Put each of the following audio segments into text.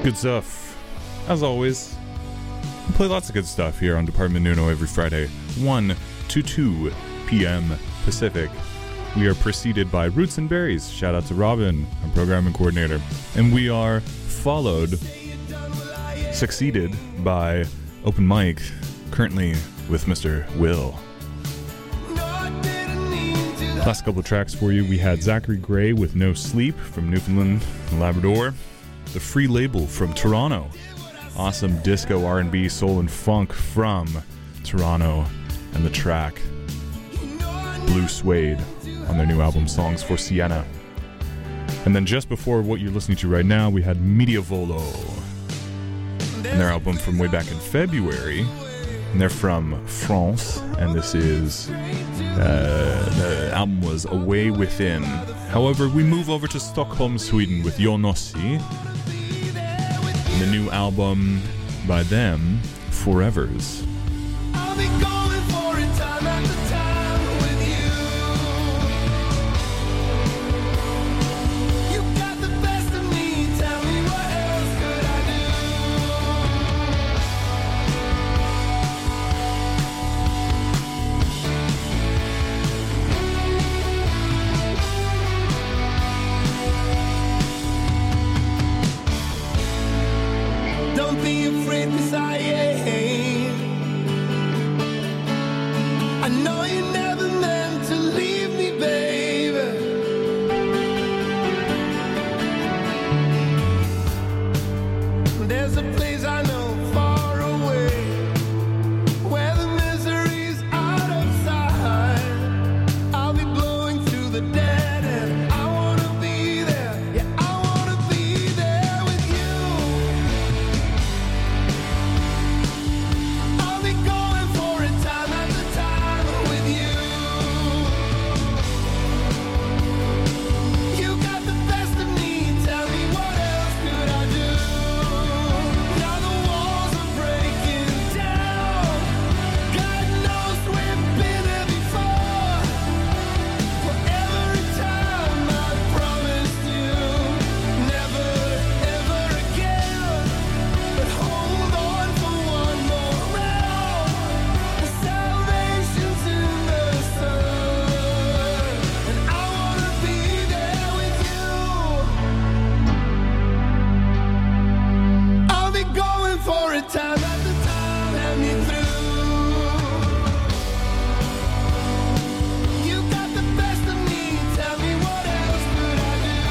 Good stuff. As always, we play lots of good stuff here on Department Uno every Friday, 1 to 2 p.m. Pacific. We are preceded by Roots and Berries. Shout out to Robin, our programming coordinator. And we are succeeded by Open Mic, currently with Mr. Will. Last couple of tracks for you. We had Zachary Gray with No Sleep from Newfoundland and Labrador. The Free Label from Toronto. Awesome disco, R&B, soul, and funk from Toronto. And the track Blue Suede on their new album Songs for Sienna. And then just before what you're listening to right now, we had Mediavolo and their album from way back in February. And they're from France, and this is the album was Away Within. However, we move over to Stockholm, Sweden with Yonossi, and the new album by them, Forevers. I'll be going for it time after time with you. You got the best of me, tell me what else could I do? Don't be afraid, 'cause I ain't. I know you never meant to leave me, baby. There's a place I know far away where the misery's out of sight. I'll be blowing through the dead end. I wanna be there, yeah, I wanna be there with you. I'll be going for it time after time with you. You got the best of me, tell me what else could I do? Now the walls are breaking down. God knows we've been there before. For every time I promised you never ever again. But hold on for one more round. The salvation's in the sun, and I wanna be there with you. I'll be going for it time after time, help me through. You got the best of me, tell me what else could I do?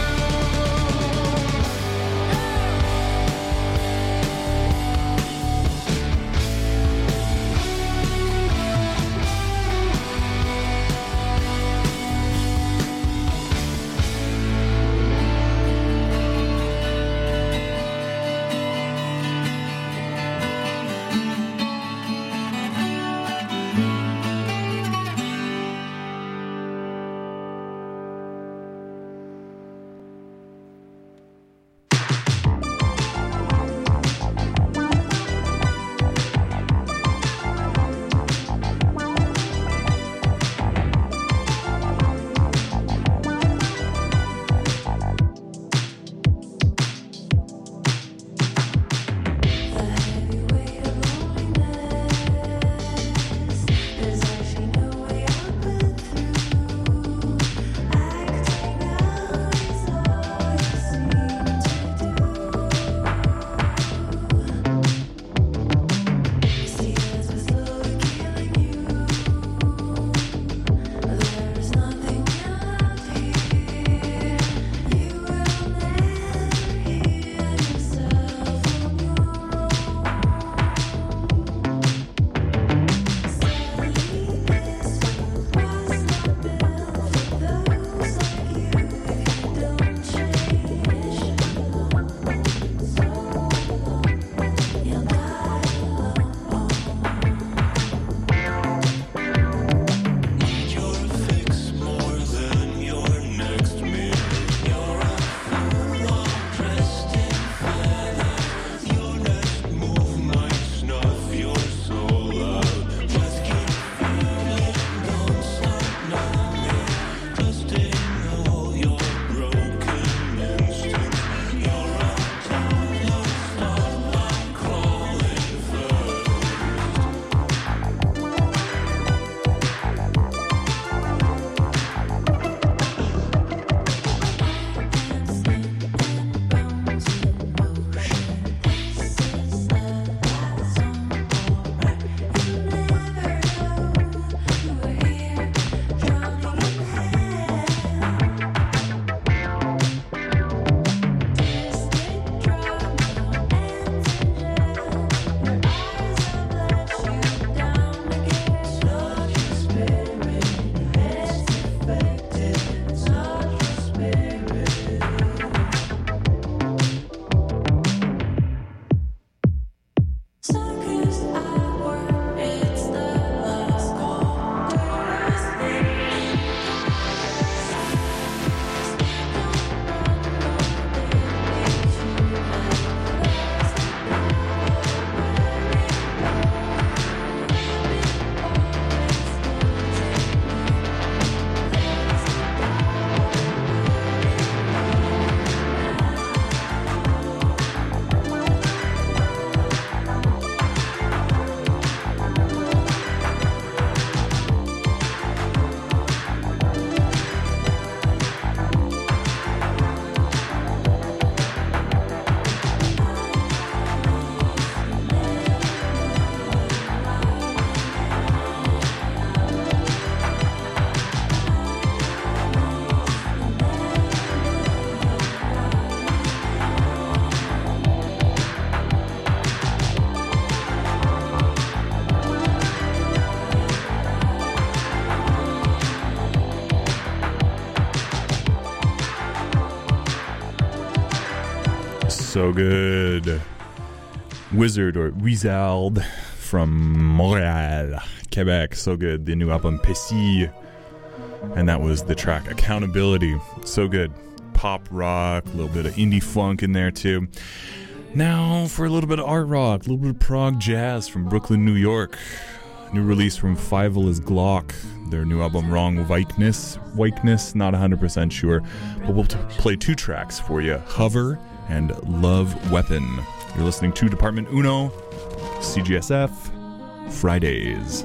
So good. Wizard or Wizard from Montréal, Quebec. So good. The new album Pessie. And that was the track Accountability. So good. Pop rock, a little bit of indie funk in there too. Now for a little bit of art rock, a little bit of prog jazz from Brooklyn, New York. New release from Fievel is Glock. Their new album Wrong Whiteness, not 100% sure. But we'll play two tracks for you. Hover and Love Weapon. You're listening to Department Uno, CGSF, Fridays.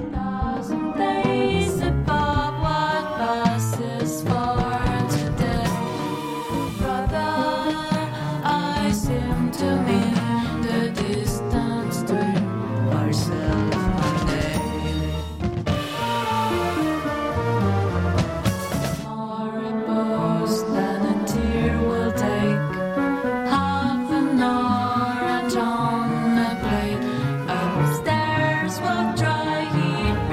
Upstairs we'll try heat.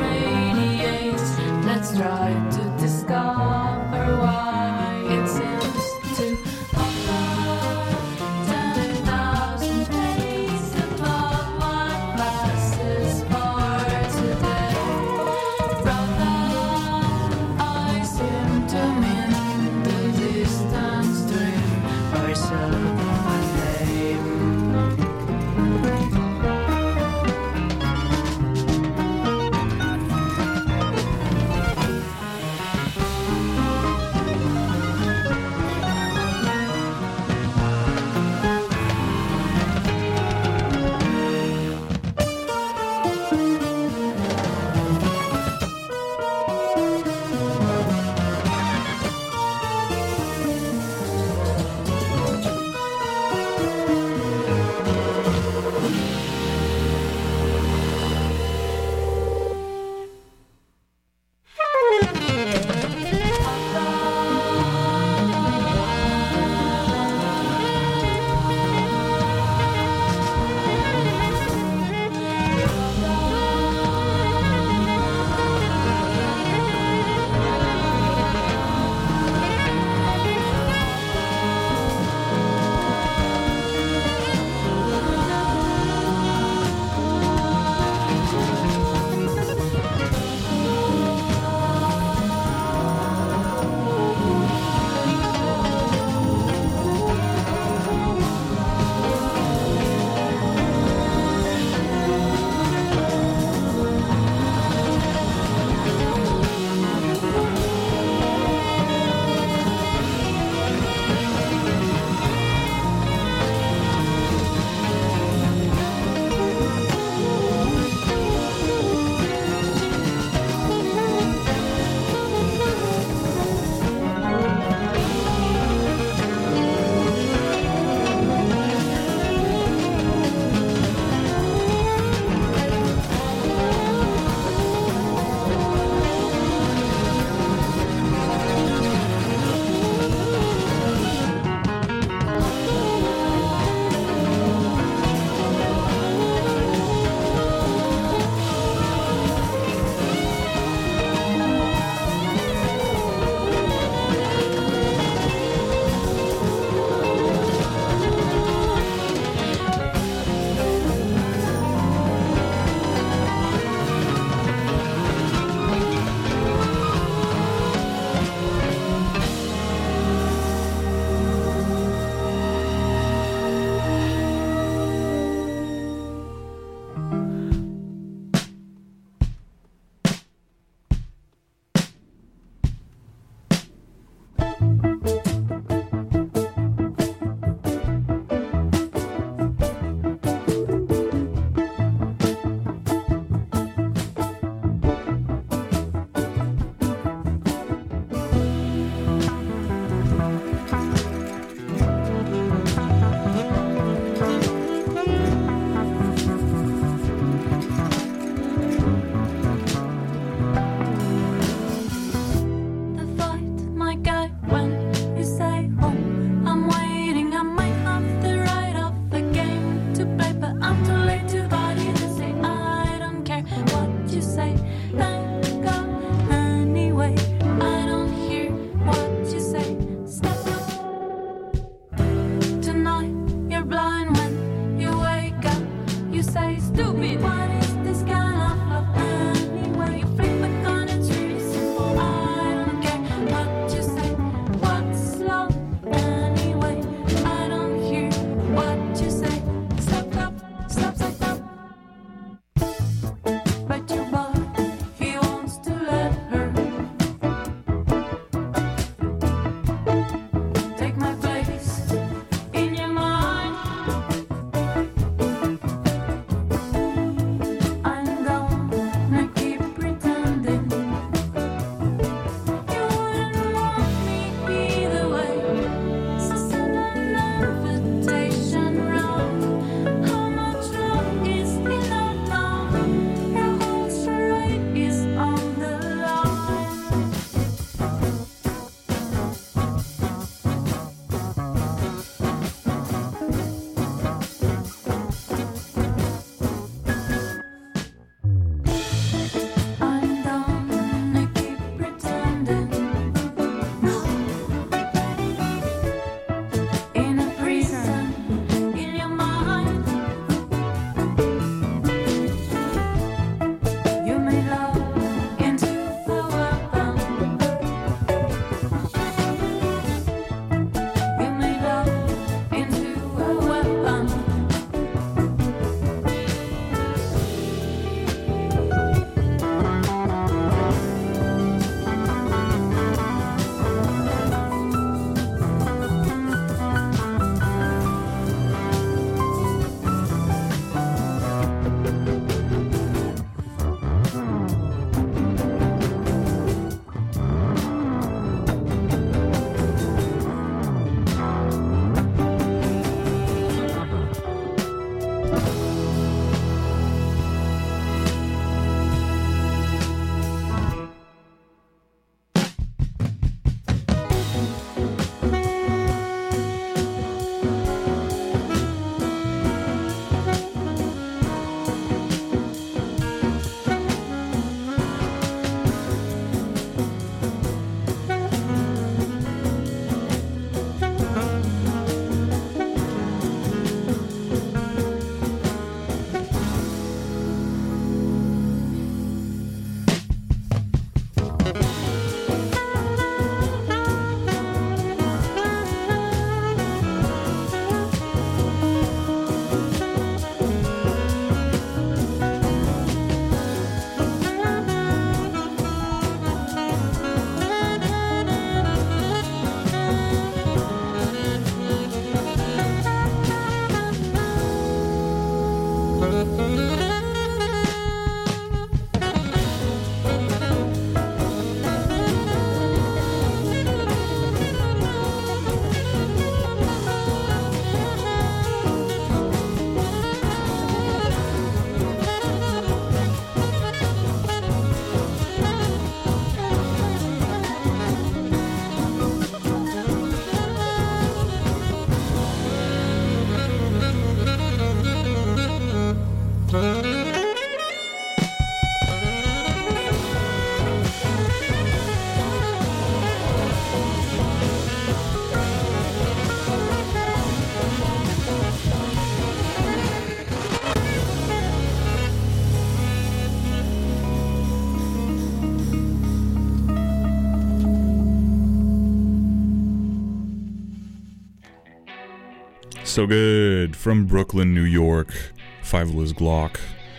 So good. From Brooklyn, New York, Fievel's Glock.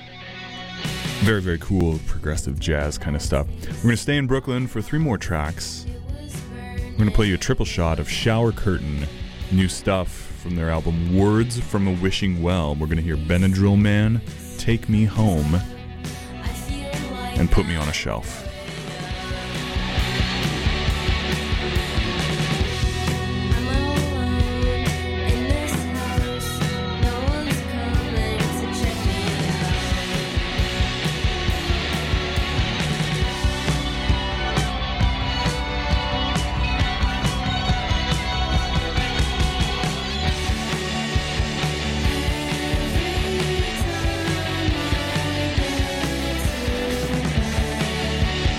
Very, very cool, progressive jazz kind of stuff. We're going to stay in Brooklyn for 3 more tracks. I'm going to play you a triple shot of Shower Curtain, new stuff from their album Words from a Wishing Well. We're going to hear Benadryl Man, Take Me Home, and Put Me on a Shelf. Time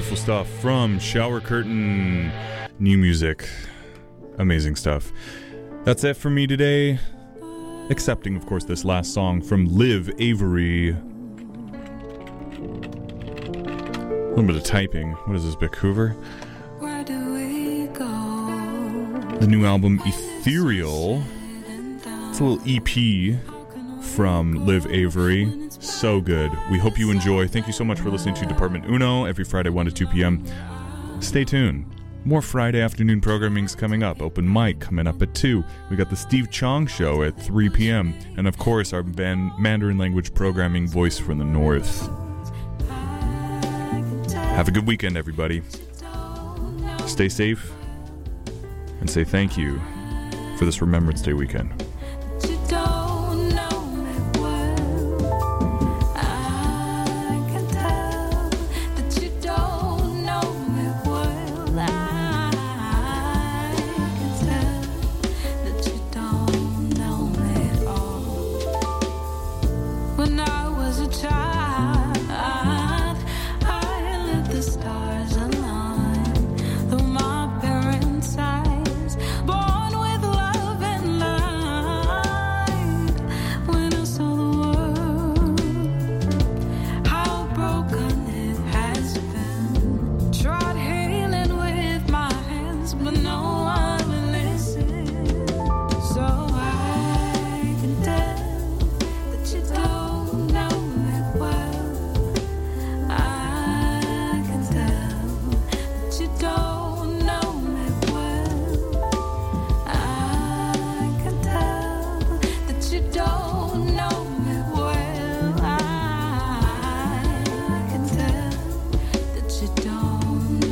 Beautiful stuff from Shower Curtain. New music. Amazing stuff. That's it for me today. Excepting, of course, this last song from Liv Avery. A little bit of typing. What is this, Vancouver? Where do we go? The new album Ethereal. It's a little EP from Liv Avery. So good. We hope you enjoy. Thank you so much for listening to Department Uno every Friday 1 to 2 p.m. Stay tuned. More Friday afternoon programming's coming up. Open mic coming up at 2. We got the Steve Chong Show at 3 p.m. And of course our Mandarin language programming Voice from the North. Have a good weekend, everybody. Stay safe. And say thank you for this Remembrance Day weekend. You don't know me well. I can tell that you don't know me well. I can tell that you don't know me at all. When I was a child, I let the stars align through my parents' eyes, born with love and light. When I saw the world, how broken it has been, tried healing with my hands, but no one will listen. So I can tell that you don't know me well. I can tell that you don't know me well. I can tell that you don't know me well. I can tell that you don't